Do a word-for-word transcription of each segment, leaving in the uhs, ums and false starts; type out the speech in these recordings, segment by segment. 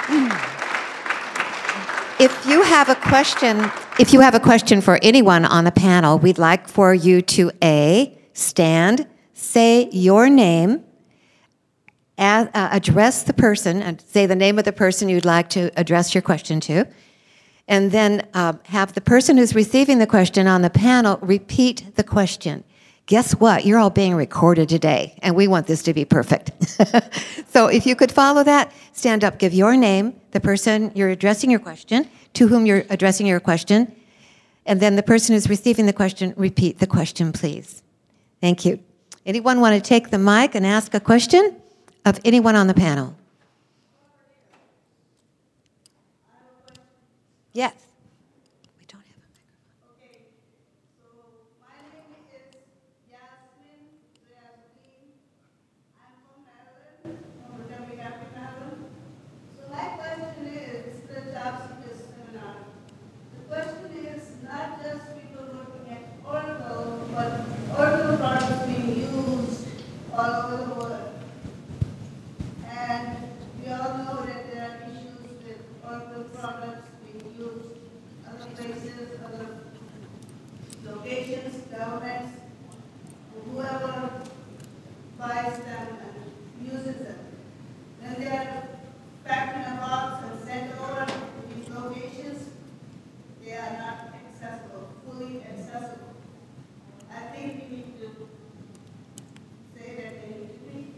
If you have a question, if you have a question for anyone on the panel, we'd like for you to A, stand, say your name, add, uh, address the person, and say the name of the person you'd like to address your question to, and then uh, have the person who's receiving the question on the panel repeat the question. Guess what? You're all being recorded today, and we want this to be perfect. So if you could follow that, stand up, give your name, the person you're addressing your question, to whom you're addressing your question, and then the person who's receiving the question, repeat the question, please. Thank you. Anyone want to take the mic and ask a question of anyone on the panel? Yes. We don't have a microphone. Okay. So my name is Yasmin Riazudin. I'm from Maryland, from Potomac, Maryland. So my question is the job seekers seminar. The question is not just people looking at Oracle, but Oracle products being used all over the world. And we all know that there are issues with Oracle products being used other places, other locations, governments, whoever buys them and uses them. When they are packed in a box and sent over to these locations, they are not accessible, fully accessible. I think we need to say that they need to be.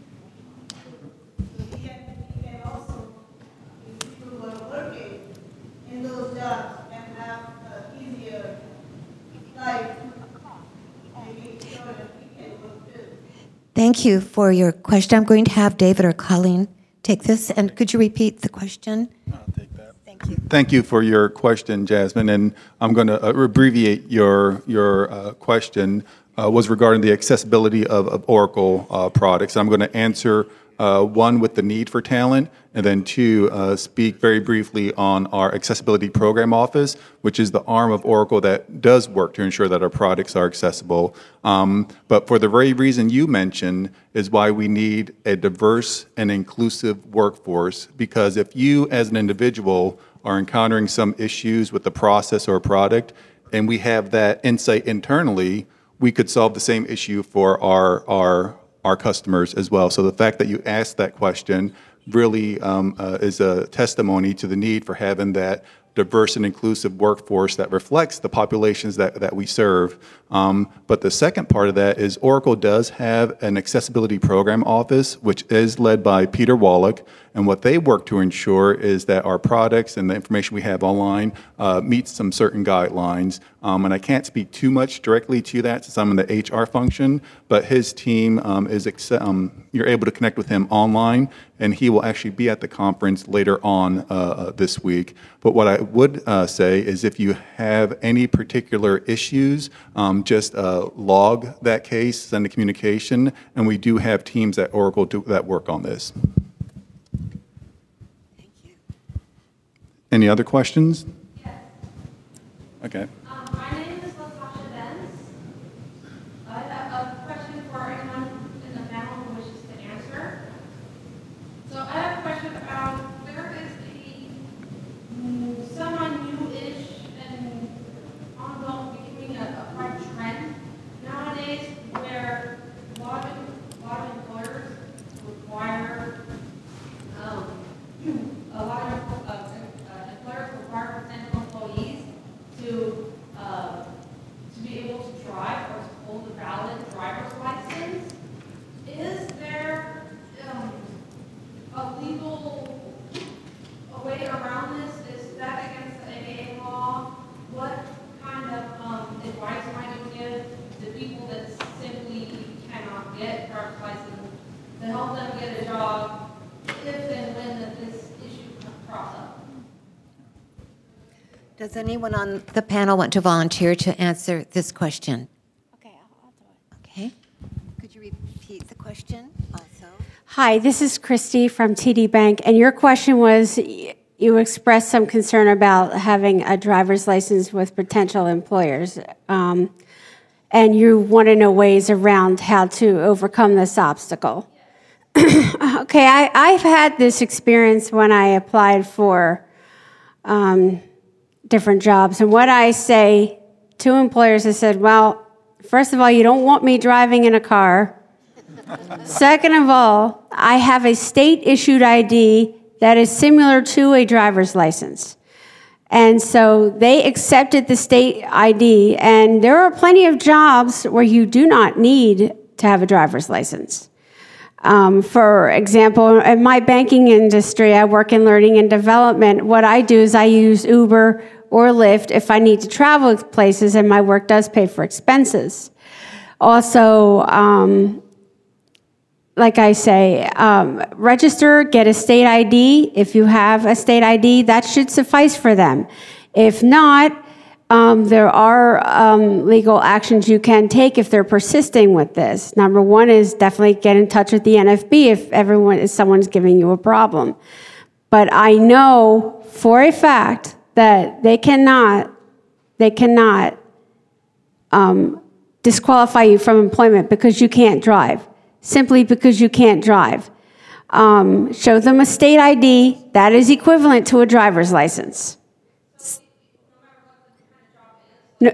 So we can, we can also, if people who are working in those jobs and have an easier life, maybe so that we can work too. Thank you for your question. I'm going to have David or Colleen take this, and could you repeat the question? I'll take that. Thank you. Thank you for your question, Jasmine, and I'm going to uh, abbreviate your your uh, question. Uh, was regarding the accessibility of, of Oracle uh, products. I'm going to answer uh, one with the need for talent, and then two, uh, speak very briefly on our accessibility program office, which is the arm of Oracle that does work to ensure that our products are accessible. Um, but for the very reason you mentioned is why we need a diverse and inclusive workforce, because if you as an individual are encountering some issues with the process or product, and we have that insight internally, we could solve the same issue for our our our customers as well. So the fact that you asked that question really um, uh, is a testimony to the need for having that diverse and inclusive workforce that reflects the populations that, that we serve. Um, but the second part of that is Oracle does have an accessibility program office, which is led by Peter Wallach. And what they work to ensure is that our products and the information we have online uh, meets some certain guidelines. Um, and I can't speak too much directly to that since I'm in the H R function, but his team um, is, ex- um, you're able to connect with him online, and he will actually be at the conference later on uh, this week. But what I would uh, say is if you have any particular issues, um, just uh, log that case, send a communication, and we do have teams at Oracle do, that work on this. Thank you. Any other questions? Yes. Okay. Um, my name is Latasha Benz. I have a question for anyone in the panel who wishes to answer. So I have a question about there is a mm, semi-new-ish and ongoing becoming a, a quite trend nowadays where a lot of, a lot of employers require um, a lot of uh, uh, employers require potential employees to uh, to be able to drive or to hold a valid driver's license. Is there um, a legal a way around this? Is that against the A D A law? What kind of um, advice might you give to people that simply cannot get driver's license to help them get a job if and when that this issue crops up? Does anyone on the panel want to volunteer to answer this question? Okay, I'll, I'll do it. Okay. Could you repeat the question also? Hi, this is Christy from T D Bank, and your question was y- you expressed some concern about having a driver's license with potential employers, um, and you want to know ways around how to overcome this obstacle. Okay, I, I've had this experience when I applied for um, different jobs. And what I say to employers, I said, well, first of all, you don't want me driving in a car. Second of all, I have a state-issued I D that is similar to a driver's license. And so they accepted the state I D, and there are plenty of jobs where you do not need to have a driver's license. Um, for example, in my banking industry, I work in learning and development. What I do is I use Uber or Lyft if I need to travel places, and my work does pay for expenses. Also, um, like I say, um, register, get a state I D. If you have a state I D, that should suffice for them. If not, um, there are um, legal actions you can take if they're persisting with this. Number one is definitely get in touch with the N F B if everyone, if someone's giving you a problem. But I know for a fact that they cannot, they cannot um, disqualify you from employment because you can't drive. Simply because you can't drive. Um, show them a state I D that is equivalent to a driver's license. No,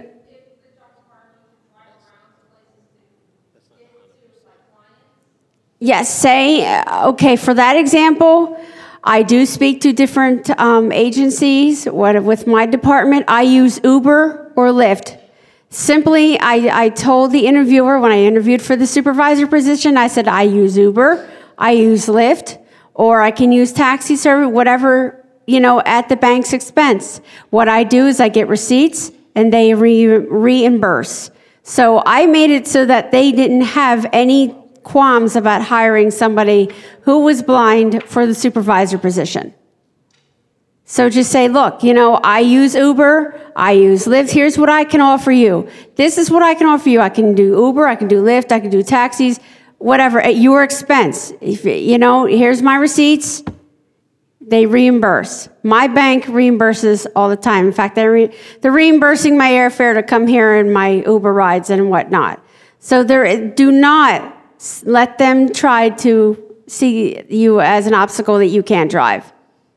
yes, say, uh, okay, for that example, I do speak to different um, agencies. What, with my department, I use Uber or Lyft. Simply, I, I told the interviewer when I interviewed for the supervisor position, I said, I use Uber, I use Lyft, or I can use taxi service, whatever, you know, at the bank's expense. What I do is I get receipts and they re- reimburse. So I made it so that they didn't have any qualms about hiring somebody who was blind for the supervisor position. So just say, look, you know, I use Uber, I use Lyft, here's what I can offer you. This is what I can offer you. I can do Uber, I can do Lyft, I can do taxis, whatever, at your expense. If, you know, here's my receipts. They reimburse. My bank reimburses all the time. In fact, they're, re- they're reimbursing my airfare to come here and my Uber rides and whatnot. So there, do not let them try to see you as an obstacle that you can't drive.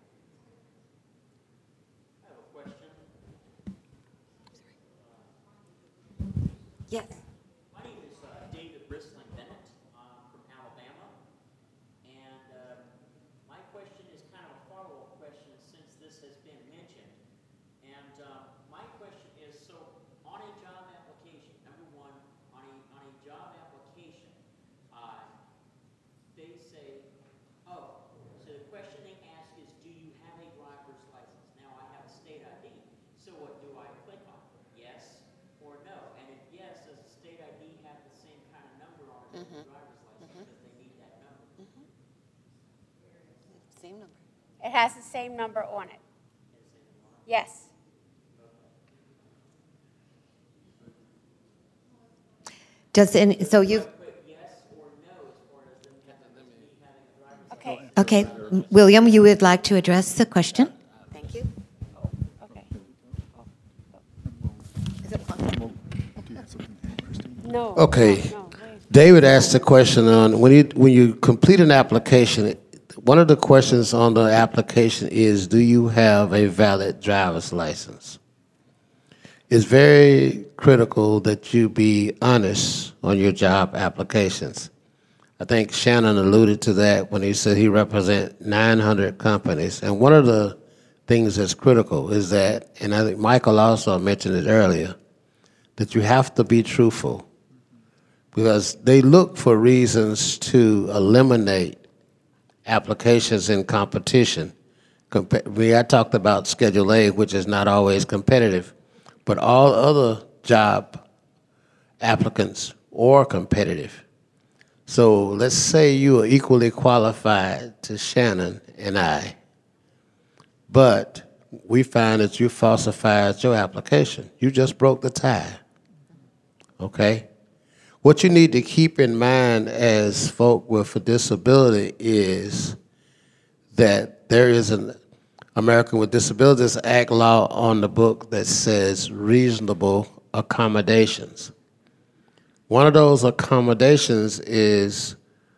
Yes. My name is uh, David Bristling Bennett. I'm from Alabama. And uh, my question is kind of a follow-up question since this has been mentioned. And uh, my question is, so on a job application, number one, on a, on a job application, uh, they say, oh, so the question they ask is, do you have a driver's license? Now I have a state I D. So what do I click on? Yes or no? And if yes, does the state I D have the same kind of number on it as the driver's license? Because they need that number. Same number. It has the same number on it. Yes. Does any, so you, But yes or no as far as them having me having a driver's Okay. okay, William, you would like to address the question? Thank you. Okay. Is it on? No. Okay. No, no, wait. David asked a question on when you when you complete an application. One of the questions on the application is, do you have a valid driver's license? It's very critical that you be honest on your job applications. I think Shannon alluded to that when he said he represents nine hundred companies. And one of the things that's critical is that, and I think Michael also mentioned it earlier, that you have to be truthful. Because they look for reasons to eliminate applications in competition. Compa- we, I talked about Schedule A, which is not always competitive, but all other job applicants are competitive. So let's say you are equally qualified to Shannon and I, but we find that you falsified your application. You just broke the tie, okay? What you need to keep in mind as folk with a disability is that there is an American with Disabilities Act law on the book that says reasonable accommodations. One of those accommodations is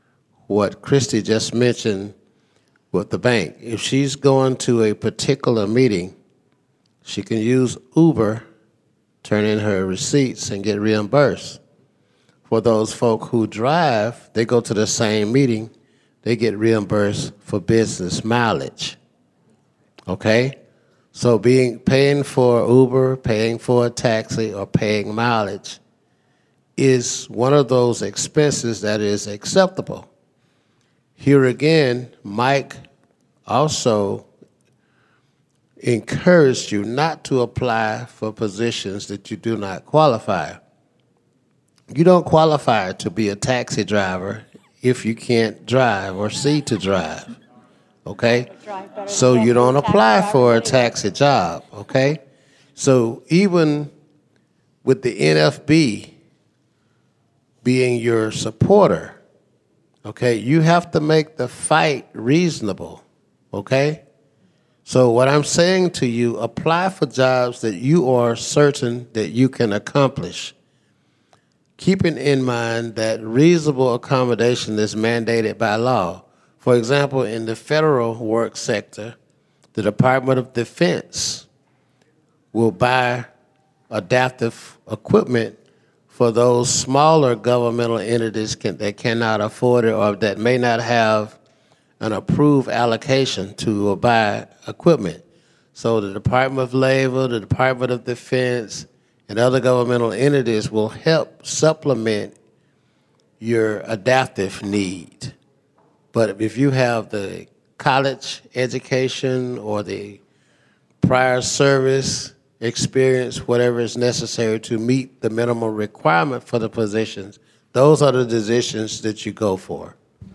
what Christy just mentioned with the bank. If she's going to a particular meeting, she can use Uber, turn in her receipts, and get reimbursed. For those folk who drive, they go to the same meeting, they get reimbursed for business mileage. Okay? So being paying for Uber, paying for a taxi, or paying mileage is one of those expenses that is acceptable. Here again, Mike also encouraged you not to apply for positions that you do not qualify. You don't qualify to be a taxi driver if you can't drive or see to drive, okay? So you don't apply for a taxi job, okay? So even with the N F B being your supporter, okay, you have to make the fight reasonable, okay? So what I'm saying to you, apply for jobs that you are certain that you can accomplish, keeping in mind that reasonable accommodation is mandated by law. For example, in the federal work sector, the Department of Defense will buy adaptive equipment for those smaller governmental entities can, that cannot afford it or that may not have an approved allocation to buy equipment. So the Department of Labor, the Department of Defense, and other governmental entities will help supplement your adaptive need. But if you have the college education or the prior service experience, whatever is necessary to meet the minimum requirement for the positions, those are the positions that you go for.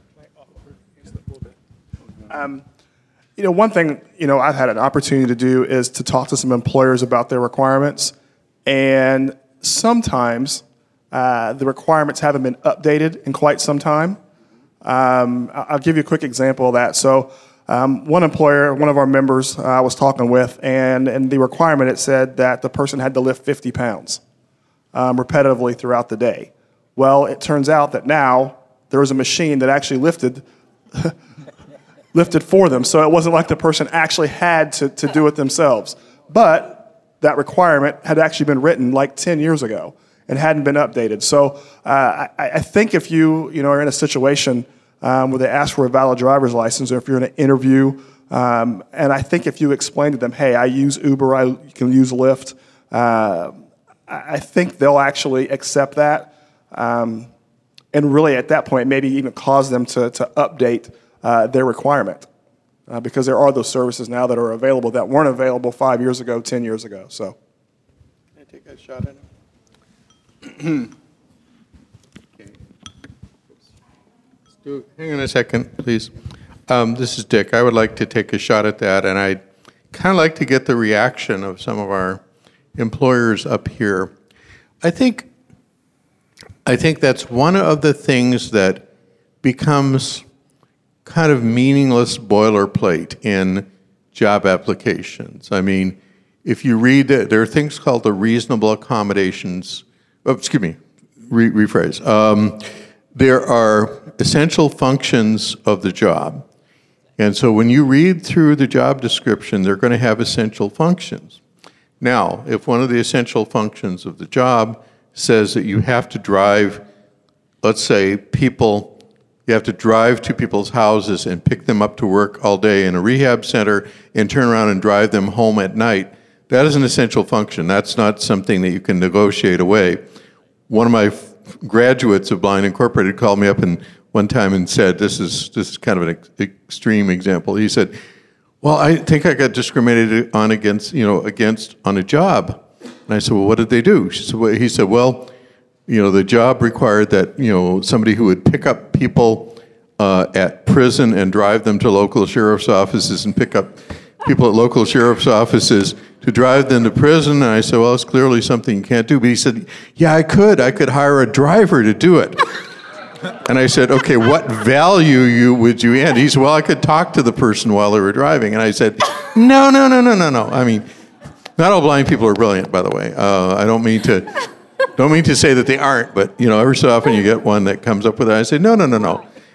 Um, you know, one thing, you know, I've had an opportunity to do is to talk to some employers about their requirements. And sometimes uh, the requirements haven't been updated in quite some time. Um, I'll give you a quick example of that. So um, one employer, one of our members uh, I was talking with, and, and the requirement, it said that the person had to lift fifty pounds um, repetitively throughout the day. Well, it turns out that now there was a machine that actually lifted lifted for them. So it wasn't like the person actually had to, to do it themselves. But that requirement had actually been written like ten years ago and hadn't been updated. So uh, I, I think if you, you know, are in a situation um, where they ask for a valid driver's license, or if you're in an interview, um, and I think if you explain to them, hey, I use Uber, I can use Lyft, uh, I think they'll actually accept that. Um, and really at that point, maybe even cause them to, to update uh, their requirement. Uh, because there are those services now that are available that weren't available five years ago, ten years ago. So, can I take a shot at it? Okay. Stu, hang on a second, please. Um, this is Dick. I would like to take a shot at that, and I'd kind of like to get the reaction of some of our employers up here. I think, I think that's one of the things that becomes kind of meaningless boilerplate in job applications. I mean, if you read, the, there are things called the reasonable accommodations, oh, excuse me, re- rephrase. Um, there are essential functions of the job. And so when you read through the job description, they're going to have essential functions. Now, if one of the essential functions of the job says that you have to drive, let's say, people, you have to drive to people's houses and pick them up to work all day in a rehab center and turn around and drive them home at night, that is an essential function. That's not something that you can negotiate away. One of my f- graduates of Blind Incorporated called me up and one time and said, this is this is kind of an ex- extreme example. He said, well, I think I got discriminated on against, you know, against on a job. And I said, well, what did they do? She said, well, he said, well, you know, the job required that, you know, somebody who would pick up people uh, at prison and drive them to local sheriff's offices and pick up people at local sheriff's offices to drive them to prison. And I said, well, it's clearly something you can't do. But he said, yeah, I could. I could hire a driver to do it. And I said, okay, what value you would you add? He said, well, I could talk to the person while they were driving. And I said, no, no, no, no, no, no. I mean, not all blind people are brilliant, by the way. Uh, I don't mean to don't mean to say that they aren't, but you know, every so often you get one that comes up with it. I say, no, no, no, no.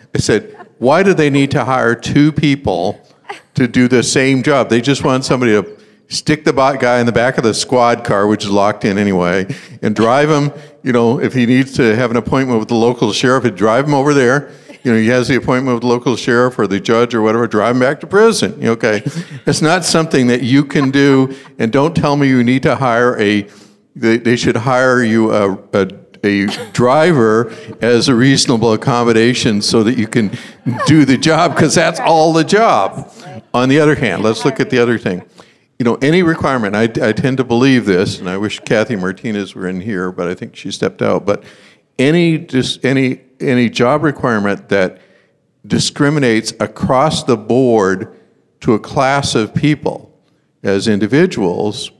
I said, why do they need to hire two people to do the same job? They just want somebody to stick the bot guy in the back of the squad car, which is locked in anyway, and drive him, you know, if he needs to have an appointment with the local sheriff, he'd drive him over there. You know, he has the appointment with the local sheriff or the judge or whatever, drive him back to prison. Okay. It's not something that you can do, and don't tell me you need to hire a, they, they should hire you a, a a driver as a reasonable accommodation so that you can do the job, because that's all the job. On the other hand, let's look at the other thing. You know, any requirement, I, I tend to believe this, and I wish Kathy Martinez were in here, but I think she stepped out, but any just any any job requirement that discriminates across the board to a class of people as individuals,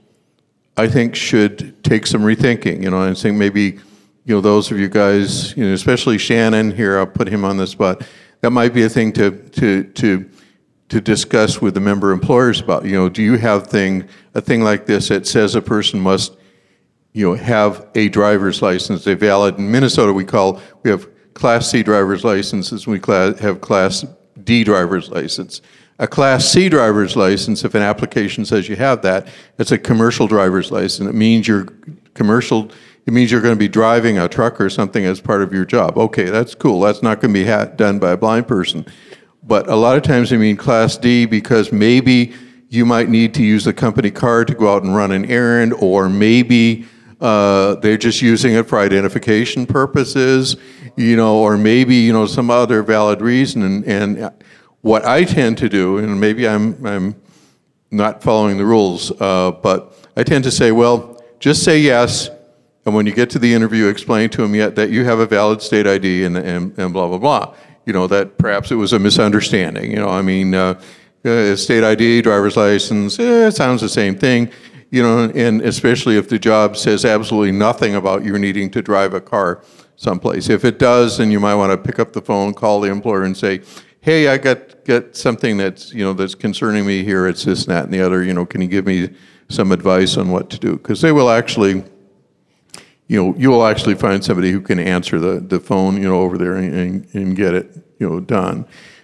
I think should take some rethinking. You know, and saying maybe, you know, those of you guys, you know, especially Shannon here, I'll put him on the spot. That might be a thing to to to to discuss with the member employers about. You know, do you have thing a thing like this that says a person must, you know, have a driver's license, a valid. In Minnesota, we call we have Class C driver's licenses. We class, have Class D driver's license. A Class C driver's license, if an application says you have that, it's a commercial driver's license. It means you're commercial. It means you're going to be driving a truck or something as part of your job. Okay, that's cool. That's not going to be ha- done by a blind person. But a lot of times they mean Class D because maybe you might need to use the company car to go out and run an errand, or maybe uh, they're just using it for identification purposes, you know, or maybe, you know, some other valid reason. And, and what I tend to do, and maybe I'm I'm not following the rules, uh, but I tend to say, well, just say yes. And when you get to the interview, explain to them yet that you have a valid state I D and, and, and blah, blah, blah. You know, that perhaps it was a misunderstanding. You know, I mean, uh, uh, state I D, driver's license, eh, it sounds the same thing. You know, and especially if the job says absolutely nothing about you needing to drive a car someplace. If it does, then you might want to pick up the phone, call the employer and say, hey, I got, got something that's, you know, that's concerning me here. It's this, and that, and the other. You know, can you give me some advice on what to do? Because they will actually... You know, you will actually find somebody who can answer the, the phone, you know, over there and, and, and get it, you know, done.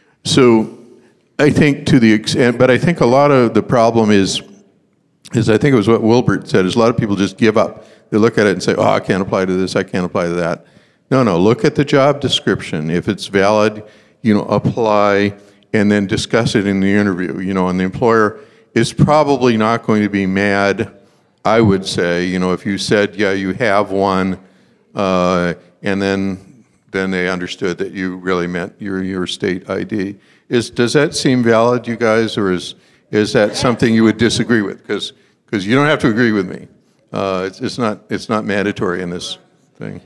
So I think to the extent, but I think a lot of the problem is, is I think it was what Wilbert said, is a lot of people just give up. They look at it and say, oh, I can't apply to this, I can't apply to that. No, no, look at the job description. If it's valid, you know, apply and then discuss it in the interview, you know, and the employer is probably not going to be mad. I would say, you know, if you said, yeah, you have one, uh, and then then they understood that you really meant your your state I D. Is does that seem valid, you guys, or is is that something you would disagree with? Because because you don't have to agree with me. Uh, it's, it's not it's not mandatory in this thing.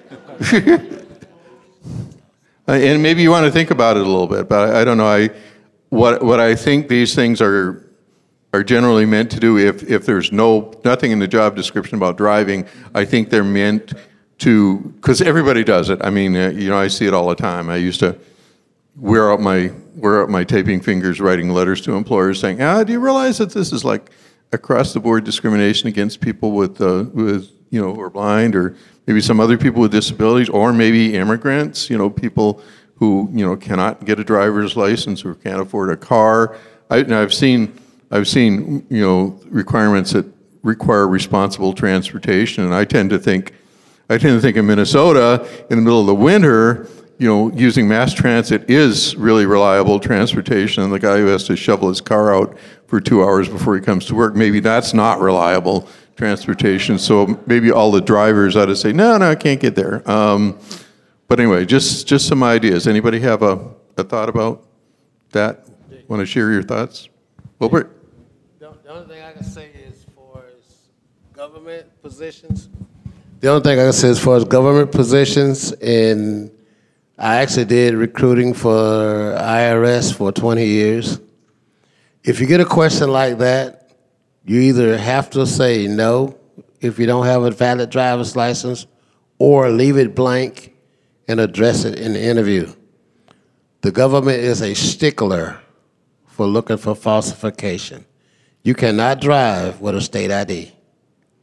And maybe you want to think about it a little bit, but I, I don't know. I what what I think these things are. are generally meant to do if, if there's no nothing in the job description about driving. I think they're meant to, because everybody does it. I mean, uh, you know, I see it all the time. I used to wear out my wear out my taping fingers writing letters to employers saying, ah, do you realize that this is like across the board discrimination against people with uh, with you know, who are blind, or maybe some other people with disabilities, or maybe immigrants, you know, people who, you know, cannot get a driver's license or can't afford a car. I, and I've seen I've seen, you know, requirements that require responsible transportation, and I tend to think, I tend to think in Minnesota, in the middle of the winter, you know, using mass transit is really reliable transportation, and the guy who has to shovel his car out for two hours before he comes to work, maybe that's not reliable transportation. So maybe all the drivers ought to say, no, no, I can't get there. Um, but anyway, just just some ideas. Anybody have a, a thought about that? Want to share your thoughts? Wilbert? The only thing I can say is for government positions. The only thing I can say as far as government positions, and I actually did recruiting for I R S for twenty years. If you get a question like that, you either have to say no if you don't have a valid driver's license, or leave it blank and address it in the interview. The government is a stickler for looking for falsification. You cannot drive with a state I D.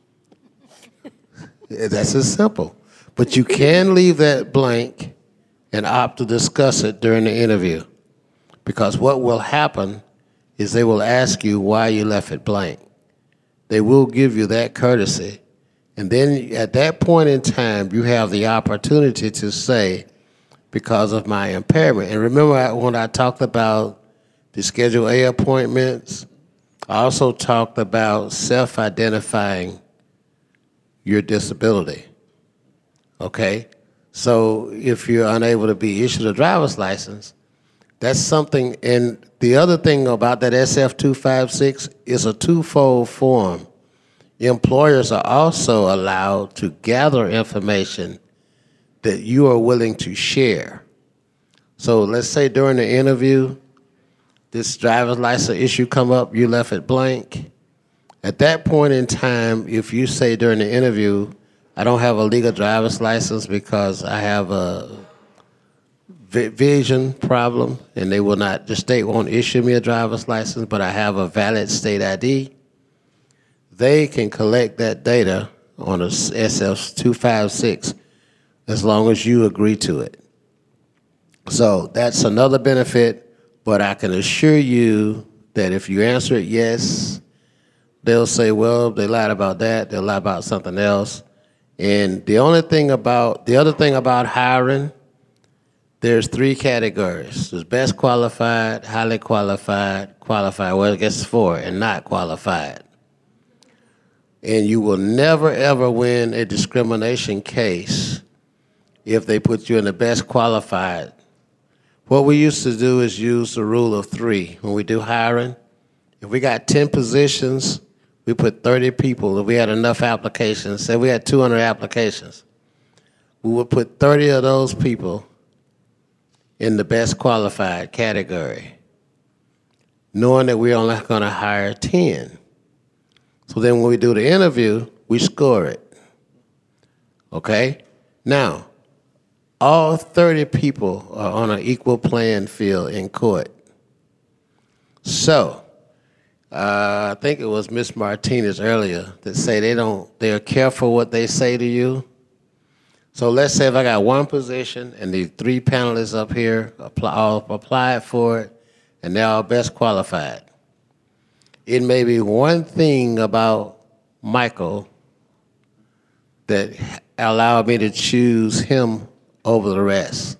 That's as simple. But you can leave that blank and opt to discuss it during the interview. Because what will happen is they will ask you why you left it blank. They will give you that courtesy. And then at that point in time, you have the opportunity to say, because of my impairment. And remember when I talked about the Schedule A appointments, I also talked about self-identifying your disability, okay? So if you're unable to be issued a driver's license, that's something. And the other thing about that S F two fifty-six is a twofold form. Employers are also allowed to gather information that you are willing to share. So let's say during the interview, this driver's license issue come up, you left it blank. At that point in time, if you say during the interview, I don't have a legal driver's license because I have a vision problem, and they will not, the state won't issue me a driver's license, but I have a valid state I D, they can collect that data on a S F two fifty-six as long as you agree to it. So that's another benefit, but I can assure you that if you answer it yes, they'll say, well, they lied about that, they'll lie about something else. And the only thing about, the other thing about hiring, there's three categories. There's best qualified, highly qualified, qualified, well, I guess it's four, and not qualified. And you will never, ever win a discrimination case if they put you in the best qualified. What we used to do is use the rule of three when we do hiring. If we got ten positions, we put thirty people. If we had enough applications, say we had two hundred applications, we would put thirty of those people in the best qualified category, knowing that we're only going to hire ten. So then when we do the interview, we score it, okay? Now, all thirty people are on an equal playing field in court. So, uh, I think it was Miz Martinez earlier that say they don't, they're careful what they say to you. So let's say if I got one position and the three panelists up here apply, all applied for it, and they're all best qualified. It may be one thing about Michael that allowed me to choose him over the rest.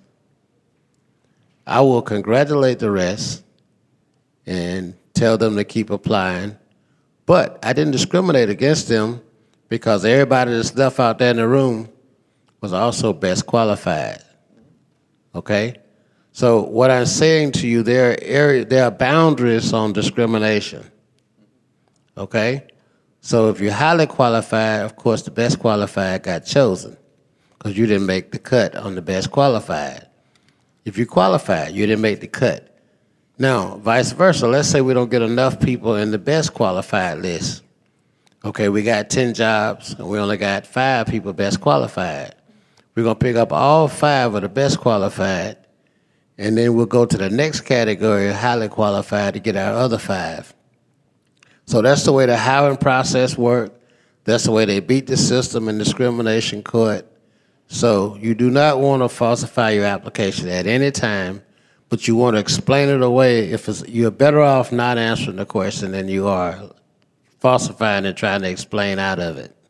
I will congratulate the rest and tell them to keep applying, but I didn't discriminate against them because everybody that's left out there in the room was also best qualified, okay? So what I'm saying to you, there are, area, there are boundaries on discrimination, okay? So if you're highly qualified, of course the best qualified got chosen because you didn't make the cut on the best qualified. If you qualified, you didn't make the cut. Now, vice versa, let's say we don't get enough people in the best qualified list. Okay, we got ten jobs and we only got five people best qualified. We're gonna pick up all five of the best qualified, and then we'll go to the next category, highly qualified, to get our other five. So that's the way the hiring process works. That's the way they beat the system in discrimination court. So you do not want to falsify your application at any time, but you want to explain it away. If it's, you're better off not answering the question than you are falsifying and trying to explain out of it.